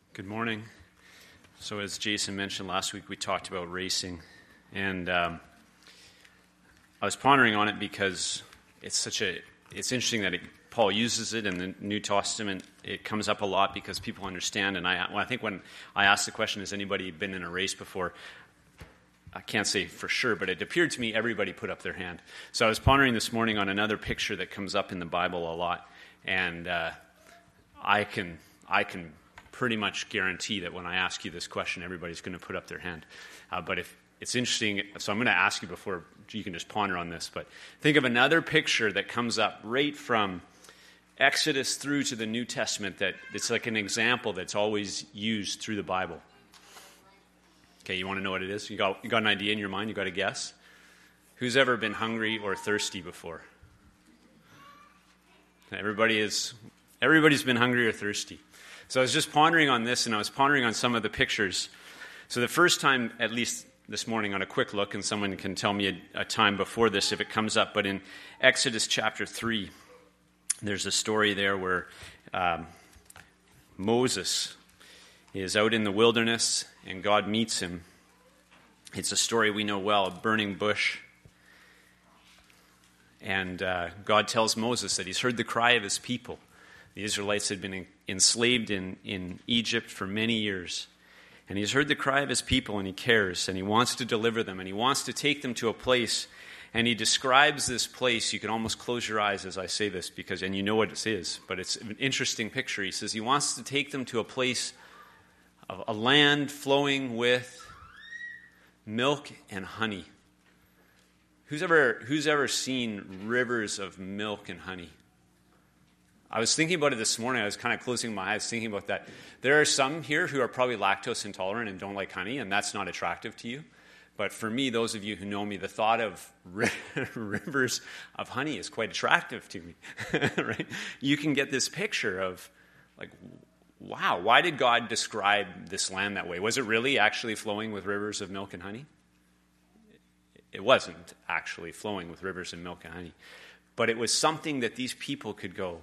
Good morning. So as Jason mentioned last week, we talked about racing, and I was pondering on it because it's interesting that Paul uses it in the New Testament. It comes up a lot because people understand, and I think when I asked the question, has anybody been in a race before? I can't say for sure, but it appeared to me everybody put up their hand. So I was pondering this morning on another picture that comes up in the Bible a lot, and I can pretty much guarantee that when I ask you this question, everybody's going to put up their hand. But if it's interesting, so I'm going to ask you before you can just ponder on this, but think of another picture that comes up right from Exodus through to the New Testament that it's like an example that's always used through the Bible. Okay, you want to know what it is? You got an idea in your mind? You got a guess? Who's ever been hungry or thirsty before? Everybody's been hungry or thirsty. So I was just pondering on this, and I was pondering on some of the pictures. So the first time, at least this morning, on a quick look, and someone can tell me a time before this if it comes up, but in Exodus chapter 3, there's a story there where Moses is out in the wilderness, and God meets him. It's a story we know well, a burning bush. And God tells Moses that he's heard the cry of his people. The Israelites had been enslaved in Egypt for many years. And he's heard the cry of his people, and he cares, and he wants to deliver them, and he wants to take them to a place. And he describes this place. You can almost close your eyes as I say this, and you know what it is, but it's an interesting picture. He says he wants to take them to a place of a land flowing with milk and honey. Who's ever seen rivers of milk and honey? I was thinking about it this morning. I was kind of closing my eyes thinking about that. There are some here who are probably lactose intolerant and don't like honey, and that's not attractive to you. But for me, those of you who know me, the thought of rivers of honey is quite attractive to me. Right? You can get this picture of, like, wow, why did God describe this land that way? Was it really actually flowing with rivers of milk and honey? It wasn't actually flowing with rivers of milk and honey. But it was something that these people could go,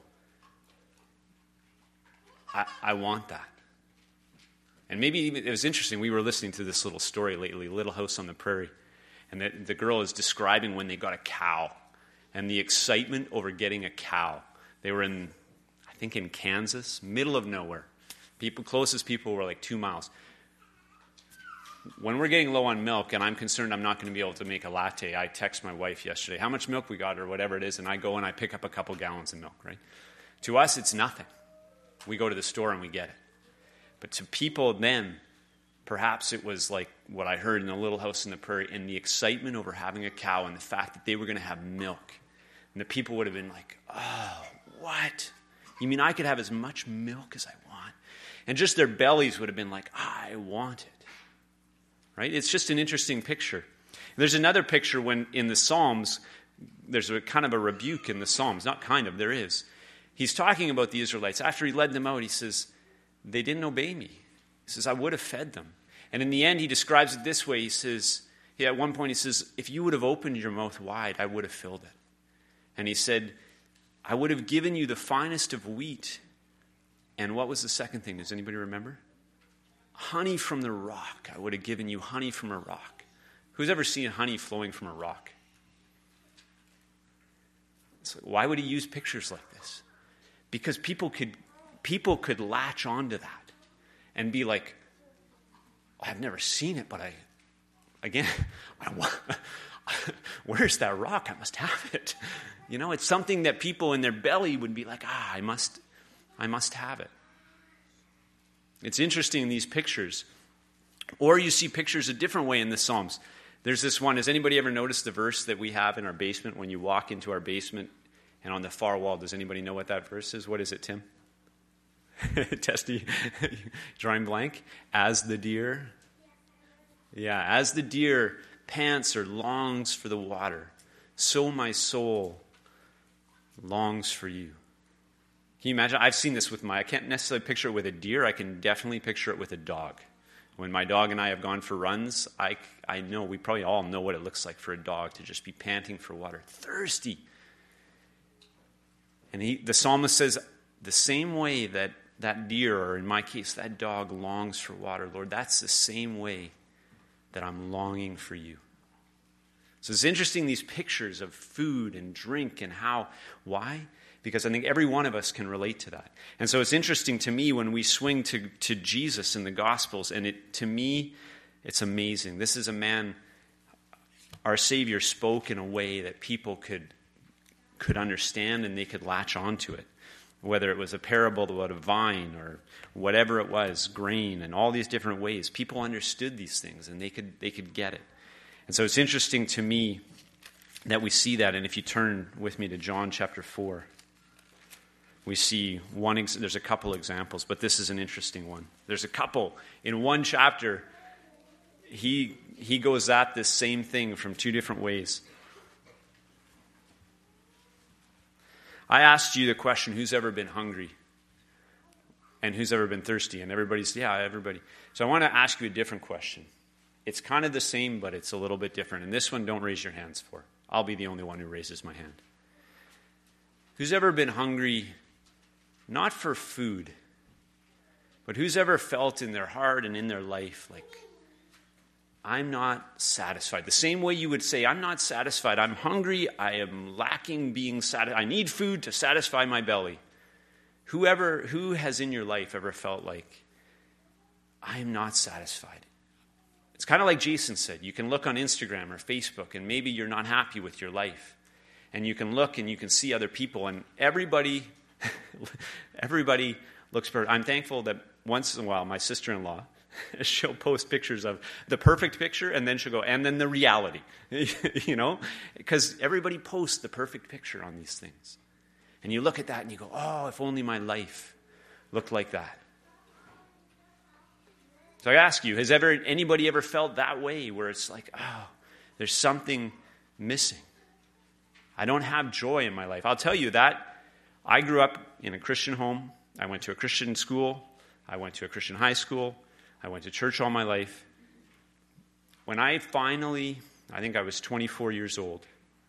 I want that. And maybe even, it was interesting, we were listening to this little story lately, Little House on the Prairie, and the girl is describing when they got a cow and the excitement over getting a cow. They were in Kansas, middle of nowhere. Closest people were like 2 miles. When we're getting low on milk and I'm concerned I'm not going to be able to make a latte, I text my wife yesterday, how much milk we got or whatever it is, and I go and I pick up a couple gallons of milk, right? To us, it's nothing. We go to the store and we get it. But to people then, perhaps it was like what I heard in the Little House on the Prairie, and the excitement over having a cow and the fact that they were going to have milk. And the people would have been like, oh, what? You mean I could have as much milk as I want? And just their bellies would have been like, I want it. Right? It's just an interesting picture. There's another picture when in the Psalms, there's a kind of a rebuke in the Psalms. Not kind of, there is. He's talking about the Israelites. After he led them out, he says, they didn't obey me. He says, I would have fed them. And in the end, he describes it this way. He says, at one point he says, if you would have opened your mouth wide, I would have filled it. And he said, I would have given you the finest of wheat. And what was the second thing? Does anybody remember? Honey from the rock. I would have given you honey from a rock. Who's ever seen honey flowing from a rock? So why would he use pictures like this? Because people could latch onto that and be like, I've never seen it, but where's that rock? I must have it. You know, it's something that people in their belly would be like, I must have it. It's interesting in these pictures. Or you see pictures a different way in the Psalms. There's this one. Has anybody ever noticed the verse that we have in our basement when you walk into our basement? And on the far wall, does anybody know what that verse is? What is it, Tim? Testy, drawing blank. As the deer. Yeah, as the deer pants or longs for the water, so my soul longs for you. Can you imagine? I've seen this I can't necessarily picture it with a deer. I can definitely picture it with a dog. When my dog and I have gone for runs, I know, we probably all know what it looks like for a dog to just be panting for water, thirsty. And the psalmist says, the same way that that deer, or in my case, that dog longs for water, Lord, that's the same way that I'm longing for you. So it's interesting, these pictures of food and drink and how. Why? Because I think every one of us can relate to that. And so it's interesting to me when we swing to Jesus in the Gospels, and to me, it's amazing. This is a man, our Savior spoke in a way that people could understand and they could latch onto it. Whether it was a parable about a vine or whatever it was, grain, and all these different ways, people understood these things and they could get it. And so it's interesting to me that we see that. And if you turn with me to John chapter 4, we see there's a couple examples, but this is an interesting one. There's a couple. In one chapter, he goes at this same thing from two different ways. I asked you the question, who's ever been hungry? And who's ever been thirsty? And everybody's, yeah, everybody. So I want to ask you a different question. It's kind of the same, but it's a little bit different. And this one, don't raise your hands for. I'll be the only one who raises my hand. Who's ever been hungry, not for food, but who's ever felt in their heart and in their life like, I'm not satisfied. The same way you would say, I'm not satisfied. I'm hungry. I am lacking being satisfied. I need food to satisfy my belly. Who has in your life ever felt like, I am not satisfied? It's kind of like Jason said. You can look on Instagram or Facebook, and maybe you're not happy with your life. And you can look and you can see other people, and everybody looks perfect. I'm thankful that once in a while, my sister-in-law, she'll post pictures of the perfect picture, and then she'll go, and then the reality, because everybody posts the perfect picture on these things. And you look at that and you go, oh, if only my life looked like that. So I ask you, has anybody ever felt that way, where it's like, oh, there's something missing? I don't have joy in my life. I'll tell you that I grew up in a Christian home. I went to a Christian school. I went to a Christian high school. I went to church all my life. When I think I was 24 years old.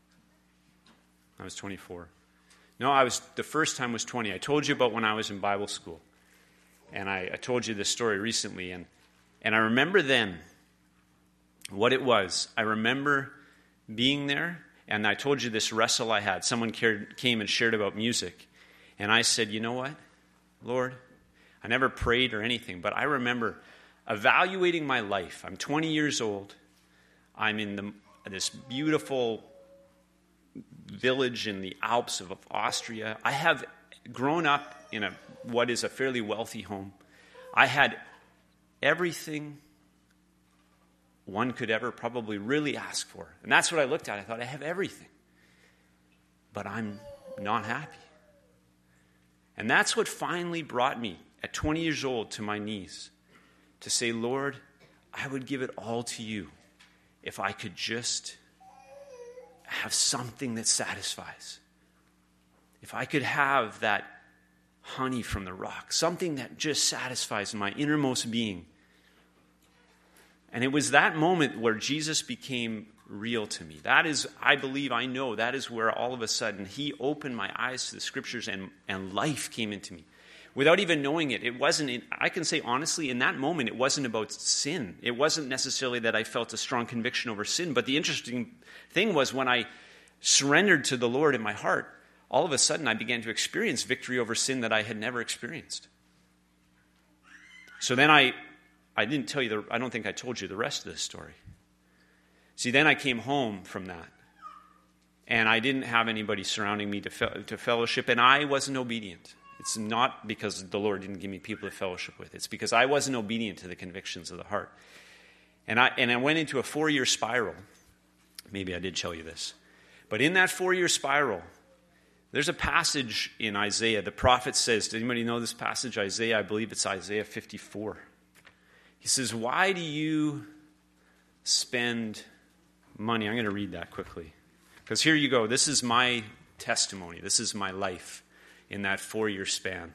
I was 24. No, the first time was 20. I told you about when I was in Bible school. And I told you this story recently. And I remember then what it was. I remember being there, and I told you this wrestle I had. Someone came and shared about music. And I said, you know what, Lord? I never prayed or anything, but I remember evaluating my life. I'm 20 years old. I'm in this beautiful village in the Alps of Austria. I have grown up in what is a fairly wealthy home. I had everything one could ever probably really ask for. And that's what I looked at. I thought, I have everything. But I'm not happy. And that's what finally brought me, at 20 years old, to my knees, to say, Lord, I would give it all to you if I could just have something that satisfies. If I could have that honey from the rock, something that just satisfies my innermost being. And it was that moment where Jesus became real to me. That is, I believe, I know, that is where all of a sudden he opened my eyes to the scriptures and life came into me. Without even knowing it, I can say honestly, in that moment, it wasn't about sin. It wasn't necessarily that I felt a strong conviction over sin, but the interesting thing was when I surrendered to the Lord in my heart, all of a sudden I began to experience victory over sin that I had never experienced. So then I didn't tell you, I don't think I told you the rest of this story. See, then I came home from that, and I didn't have anybody surrounding me to fellowship, and I wasn't obedient. It's not because the Lord didn't give me people to fellowship with. It's because I wasn't obedient to the convictions of the heart. And I went into a 4-year spiral. Maybe I did tell you this. But in that 4-year spiral, there's a passage in Isaiah. The prophet says, does anybody know this passage? Isaiah, I believe it's Isaiah 54. He says, why do you spend money? I'm going to read that quickly. Because here you go. This is my testimony. This is my life in that 4-year span.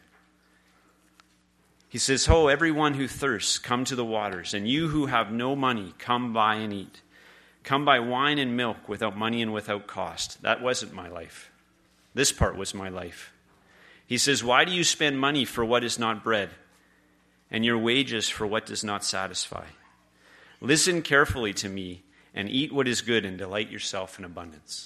He says, "Ho, everyone who thirsts, come to the waters, and you who have no money, come buy and eat. Come buy wine and milk without money and without cost." That wasn't my life. This part was my life. He says, why do you spend money for what is not bread, and your wages for what does not satisfy? Listen carefully to me, and eat what is good, and delight yourself in abundance.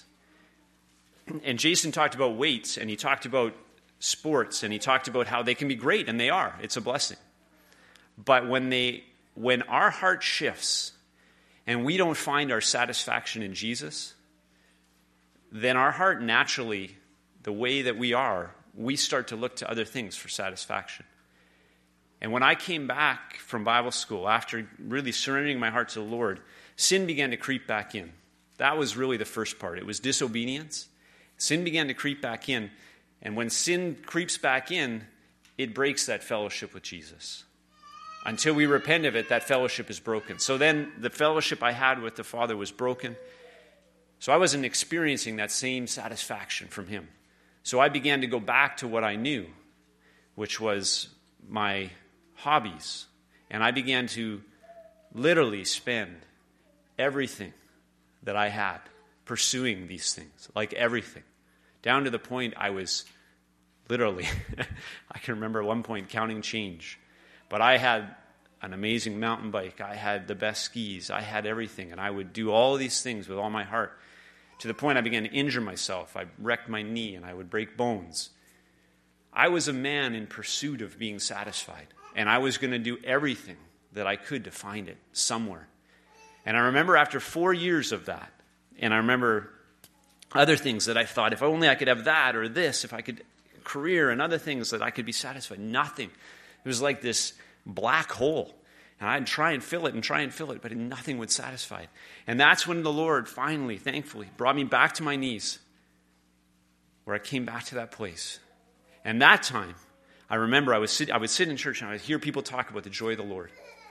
And Jason talked about weights, and he talked about sports, and he talked about how they can be great, and they are. It's a blessing. But when our heart shifts, and we don't find our satisfaction in Jesus, then our heart naturally, the way that we start to look to other things for satisfaction. And when I came back from Bible school, after really surrendering my heart to the Lord, sin began to creep back in. That was really the first part. It was disobedience. Sin began to creep back in. And when sin creeps back in, it breaks that fellowship with Jesus. Until we repent of it, that fellowship is broken. So then the fellowship I had with the Father was broken. So I wasn't experiencing that same satisfaction from him. So I began to go back to what I knew, which was my hobbies. And I began to literally spend everything that I had pursuing these things, like everything, down to the point I was literally, I can remember at one point counting change. But I had an amazing mountain bike. I had the best skis. I had everything. And I would do all these things with all my heart. To the point I began to injure myself. I wrecked my knee and I would break bones. I was a man in pursuit of being satisfied. And I was going to do everything that I could to find it somewhere. And I remember after 4 years of that, and I remember other things that I thought, if only I could have that or this, if I could career and other things that I could be satisfied. Nothing. It was like this black hole. And I'd try and fill it, but nothing would satisfy it. And that's when the Lord finally, thankfully, brought me back to my knees, where I came back to that place. And that time, I remember I would sit in church and I would hear people talk about the joy of the Lord.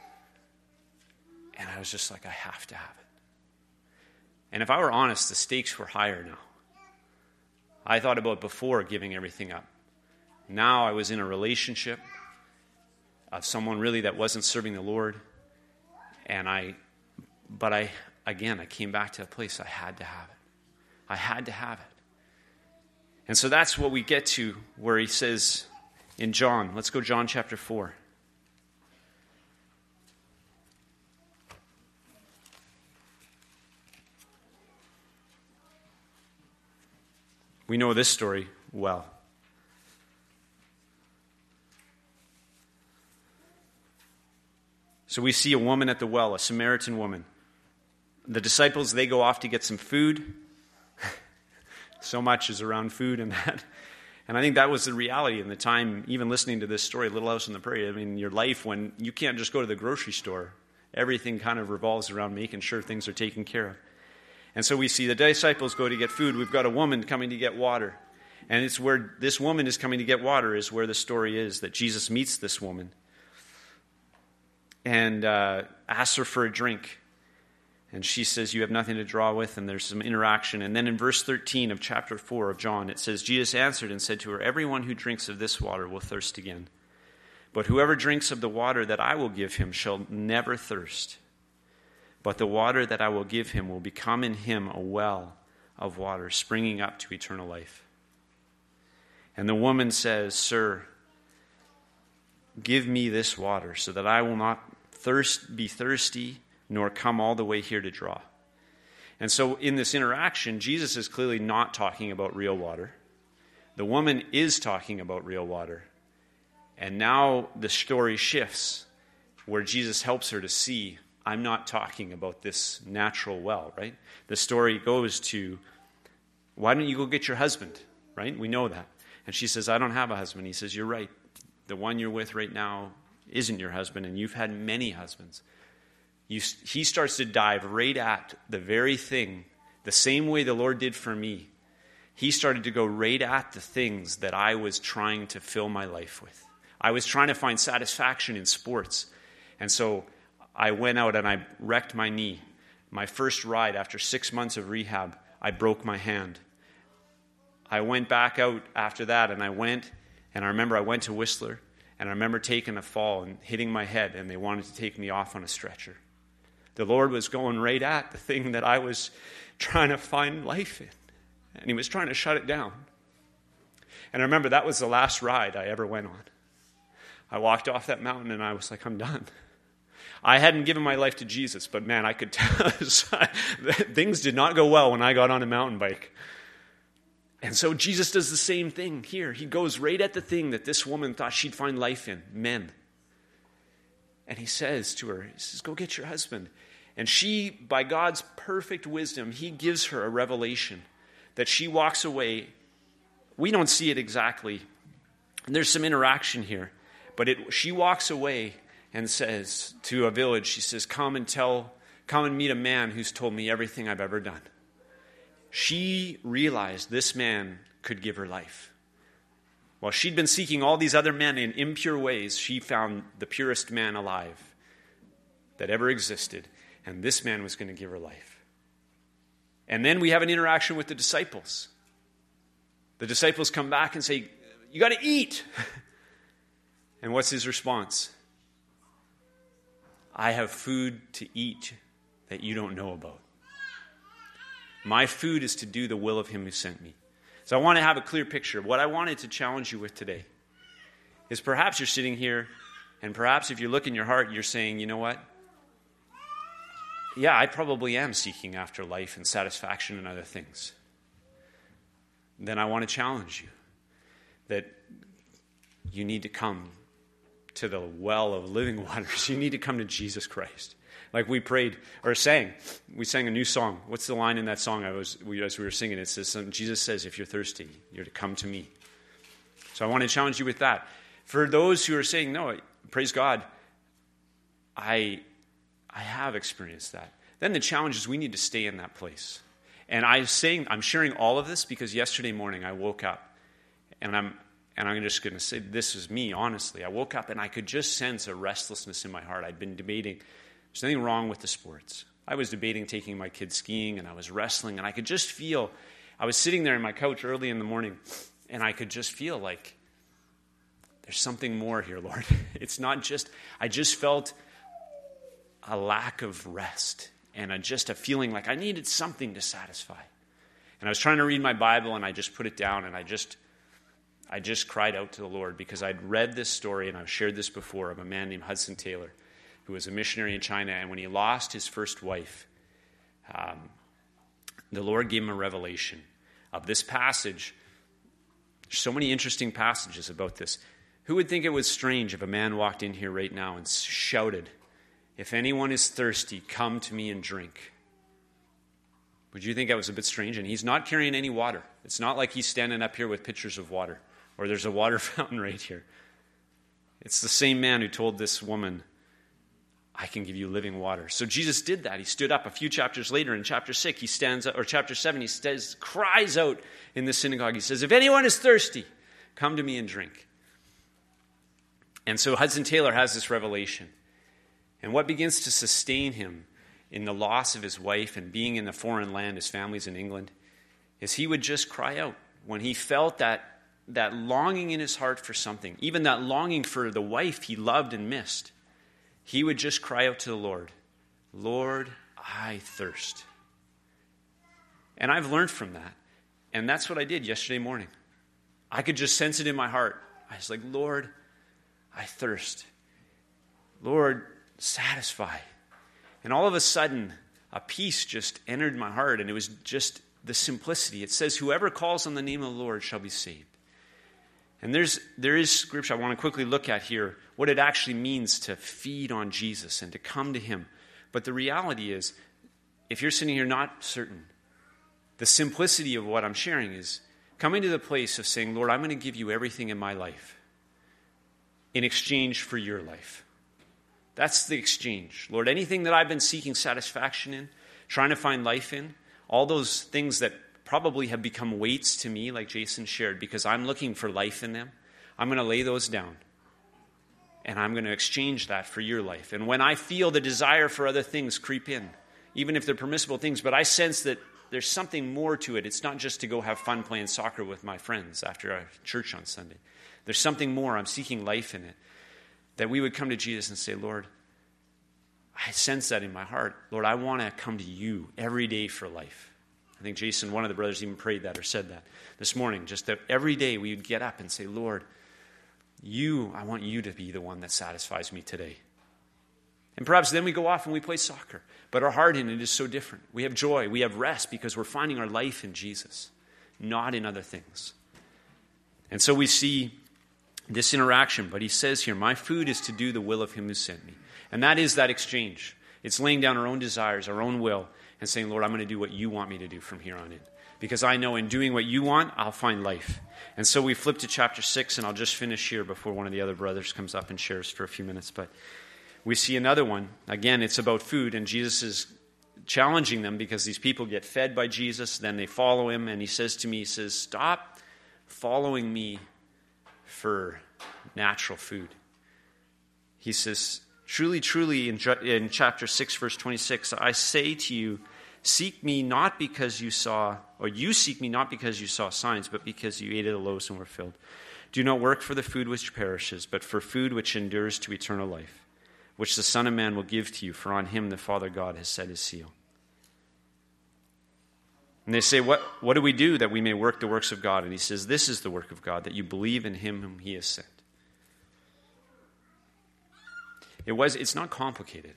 And I was just like, I have to have it. And if I were honest, the stakes were higher now. I thought about before giving everything up. Now I was in a relationship of someone really that wasn't serving the Lord. And I came back to a place I had to have it. I had to have it. And so that's what we get to where he says in John, let's go John chapter 4. We know this story well. So we see a woman at the well, a Samaritan woman. The disciples, they go off to get some food. So much is around food and that. And I think that was the reality in the time, even listening to this story, Little House on the Prairie. I mean, your life when you can't just go to the grocery store. Everything kind of revolves around making sure things are taken care of. And so we see the disciples go to get food. We've got a woman coming to get water. And it's where this woman is coming to get water is where the story is, that Jesus meets this woman and asks her for a drink. And she says, you have nothing to draw with, and there's some interaction. And then in verse 13 of chapter 4 of John, it says, Jesus answered and said to her, everyone who drinks of this water will thirst again. But whoever drinks of the water that I will give him shall never thirst. But the water that I will give him will become in him a well of water, springing up to eternal life. And the woman says, Sir, give me this water so that I will not be thirsty, nor come all the way here to draw. And so in this interaction, Jesus is clearly not talking about real water. The woman is talking about real water. And now the story shifts where Jesus helps her to see, I'm not talking about this natural well, right? The story goes to, why don't you go get your husband, right? We know that. And she says, I don't have a husband. He says, you're right. The one you're with right now isn't your husband, and you've had many husbands. He starts to dive right at the very thing, the same way the Lord did for me. He started to go right at the things that I was trying to fill my life with. I was trying to find satisfaction in sports. And so I went out and I wrecked my knee. My first ride, after 6 months of rehab, I broke my hand. I went back out after that, and I remember I went to Whistler, and I remember taking a fall and hitting my head, and they wanted to take me off on a stretcher. The Lord was going right at the thing that I was trying to find life in, and he was trying to shut it down. And I remember that was the last ride I ever went on. I walked off that mountain and I was like, I'm done. I hadn't given my life to Jesus, but man, I could tell things did not go well when I got on a mountain bike. And so Jesus does the same thing here. He goes right at the thing that this woman thought she'd find life in, men. And he says to her, he says, go get your husband. And she, by God's perfect wisdom, he gives her a revelation that she walks away. We don't see it exactly. There's some interaction here. But she walks away and says to a village, she says, come and meet a man who's told me everything I've ever done. She realized this man could give her life. While she'd been seeking all these other men in impure ways, she found the purest man alive that ever existed. And this man was going to give her life. And then we have an interaction with the disciples. The disciples come back and say, you got to eat. And what's his response? I have food to eat that you don't know about. My food is to do the will of him who sent me. So I want to have a clear picture. What I wanted to challenge you with today is perhaps you're sitting here, and perhaps if you look in your heart, you're saying, you know what? Yeah, I probably am seeking after life and satisfaction and other things. Then I want to challenge you that you need to come to the well of living waters. You need to come to Jesus Christ. Like we prayed or sang. We sang a new song. What's the line in that song as we were singing? It says, Jesus says, if you're thirsty, you're to come to me. So I want to challenge you with that. For those who are saying, no, praise God, I have experienced that. Then the challenge is we need to stay in that place. And I'm sharing all of this because yesterday morning I woke up and I'm just going to say this is me, honestly. I woke up and I could just sense a restlessness in my heart. I'd been debating. There's nothing wrong with the sports. I was debating taking my kids skiing and I was wrestling and I could just feel, I was sitting there in my couch early in the morning and I could just feel like there's something more here, Lord. It's not just, I just felt a lack of rest and just a feeling like I needed something to satisfy. And I was trying to read my Bible and I just put it down and I just cried out to the Lord because I'd read this story and I've shared this before of a man named Hudson Taylor who was a missionary in China. And when he lost his first wife, the Lord gave him a revelation of this passage. There's so many interesting passages about this. Who would think it was strange if a man walked in here right now and shouted, if anyone is thirsty, come to me and drink? Would you think that was a bit strange? And he's not carrying any water. It's not like he's standing up here with pitchers of water or there's a water fountain right here. It's the same man who told this woman, I can give you living water. So Jesus did that. He stood up a few chapters later in chapter 6. He stands up, or chapter 7, he cries out in the synagogue. He says, if anyone is thirsty, come to me and drink. And so Hudson Taylor has this revelation. And what begins to sustain him in the loss of his wife and being in a foreign land, his family's in England, is he would just cry out when he felt that longing in his heart for something, even that longing for the wife he loved and missed. He would just cry out to the Lord, Lord, I thirst. And I've learned from that. And that's what I did yesterday morning. I could just sense it in my heart. I was like, Lord, I thirst. Lord, satisfy. And all of a sudden, a peace just entered my heart, and it was just the simplicity. It says, whoever calls on the name of the Lord shall be saved. And there is scripture I want to quickly look at here, what it actually means to feed on Jesus and to come to him. But the reality is, if you're sitting here not certain, the simplicity of what I'm sharing is coming to the place of saying, Lord, I'm going to give you everything in my life in exchange for your life. That's the exchange. Lord, anything that I've been seeking satisfaction in, trying to find life in, all those things that probably have become weights to me, like Jason shared, because I'm looking for life in them, I'm going to lay those down. And I'm going to exchange that for your life. And when I feel the desire for other things creep in, even if they're permissible things, but I sense that there's something more to it. It's not just to go have fun playing soccer with my friends after our church on Sunday. There's something more. I'm seeking life in it. That we would come to Jesus and say, Lord, I sense that in my heart. Lord, I want to come to you every day for life. I think Jason, one of the brothers, even prayed that or said that this morning, just that every day we would get up and say, Lord, I want you to be the one that satisfies me today. And perhaps then we go off and we play soccer. But our heart in it is so different. We have joy. We have rest because we're finding our life in Jesus, not in other things. And so we see this interaction. But he says here, my food is to do the will of him who sent me. And that is that exchange. It's laying down our own desires, our own will, and saying, Lord, I'm going to do what you want me to do from here on in. Because I know in doing what you want, I'll find life. And so we flip to chapter 6, and I'll just finish here before one of the other brothers comes up and shares for a few minutes. But we see another one. Again, it's about food, and Jesus is challenging them because these people get fed by Jesus, then they follow him, and he says, stop following me for natural food. He says, truly, truly, in chapter 6, verse 26, I say to you, seek me not because you seek me not because you saw signs, but because you ate of the loaves and were filled. Do not work for the food which perishes, but for food which endures to eternal life, which the Son of Man will give to you, for on him the Father God has set his seal. And they say, what do we do that we may work the works of God? And he says, this is the work of God, that you believe in him whom he has sent. It's not complicated.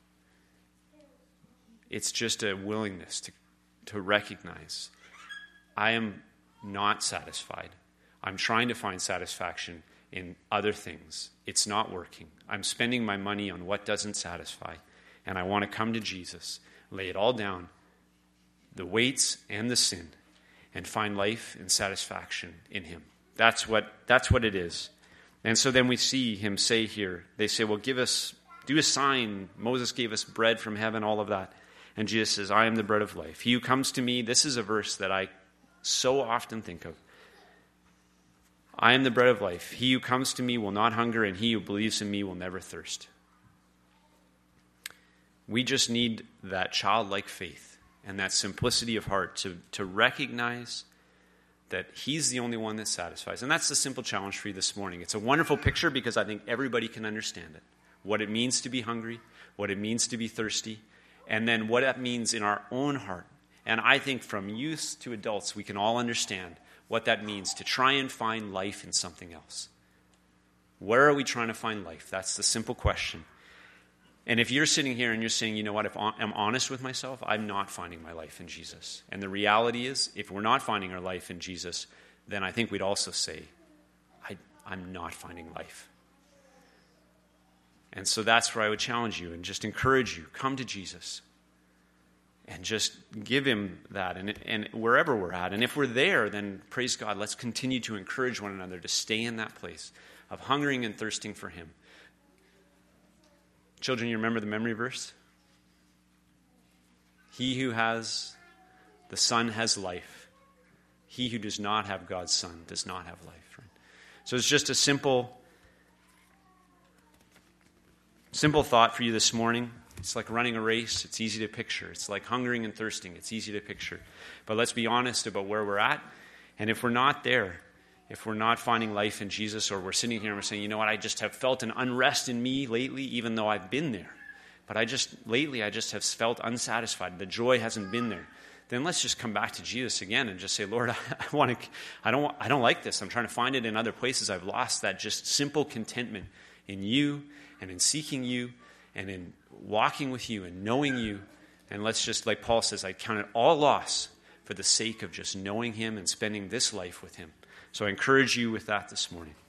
It's just a willingness to recognize, I am not satisfied. I'm trying to find satisfaction in other things. It's not working. I'm spending my money on what doesn't satisfy. And I want to come to Jesus, lay it all down, the weights and the sin, and find life and satisfaction in him. That's what it is. And so then we see him say here, they say, well, do a sign. Moses gave us bread from heaven, all of that. And Jesus says, I am the bread of life. He who comes to me, this is a verse that I so often think of. I am the bread of life. He who comes to me will not hunger, and he who believes in me will never thirst. We just need that childlike faith and that simplicity of heart to recognize that he's the only one that satisfies. And that's the simple challenge for you this morning. It's a wonderful picture because I think everybody can understand it. What it means to be hungry, what it means to be thirsty, and then what that means in our own heart. And I think from youth to adults, we can all understand what that means to try and find life in something else. Where are we trying to find life? That's the simple question. And if you're sitting here and you're saying, you know what, if I'm honest with myself, I'm not finding my life in Jesus. And the reality is, if we're not finding our life in Jesus, then I think we'd also say, I'm not finding life. And so that's where I would challenge you and just encourage you, come to Jesus and just give him that and wherever we're at. And if we're there, then praise God, let's continue to encourage one another to stay in that place of hungering and thirsting for him. Children, you remember the memory verse? He who has the Son has life. He who does not have God's Son does not have life. Right? So it's just a simple thought for you this morning. It's like running a race. It's easy to picture. It's like hungering and thirsting. It's easy to picture. But let's be honest about where we're at. And if we're not there, if we're not finding life in Jesus, or we're sitting here and we're saying, you know what, I just have felt an unrest in me lately, even though I've been there. But lately I just have felt unsatisfied. The joy hasn't been there. Then let's just come back to Jesus again and just say, Lord, I don't like this. I'm trying to find it in other places. I've lost that just simple contentment in you and in seeking you and in walking with you and knowing you. And let's just, like Paul says, I count it all loss for the sake of just knowing him and spending this life with him. So I encourage you with that this morning.